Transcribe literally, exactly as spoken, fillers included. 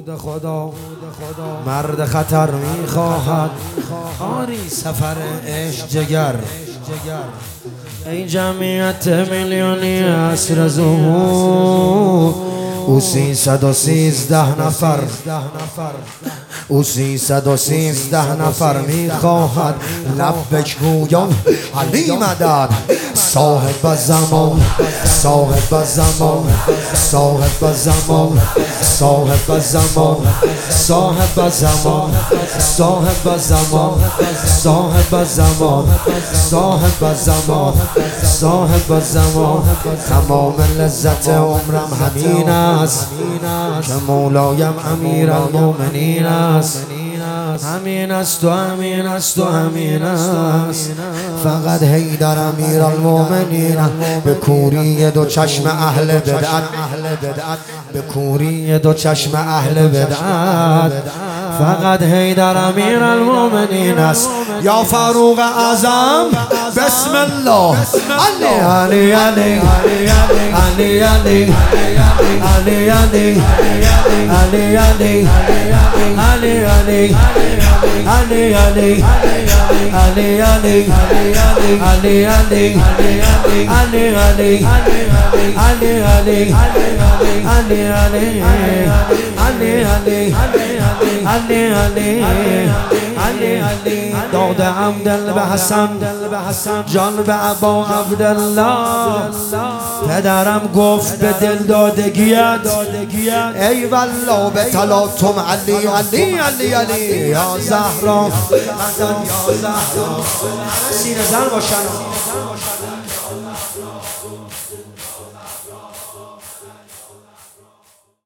خدا مرد خطر میخواهد آری سفر عشق جگر. ای جمعیت میلیونی عصر ظهور او سیصد و سیزده نفر او سیصد و سیزده نفر میخواهد لبش گویم علی مدد. صاحب زمان صاحب زمان صاحب زمان صاحب زمان صاحب زمان صاحب زمان صاحب زمان صاحب زمان صاحب زمان. تمام لذت عمرم همین است که مولایم امیرالمومنین است. همین است و همین است و همین است. فقط حیدر امیرالمومنین به کوری دو چشم اهل بدعت به کوری دو چشم اهل بدعت. فقط حیدر امیرالمومنین است. یا فاروق اعظم بسم الله. علی علی علی علی علی علی علی علی علی علی علی علی Ali Ali Ali Ali Ali Ali Ali Ali Ali Ali Ali Ali Ali Ali داد عبدالله به حسن جان به ابا عبدالله. پدرم گفت به دل دادگیت ای والله به طلاتم علی علی علی علی یا زهرا. سینه زن باشن.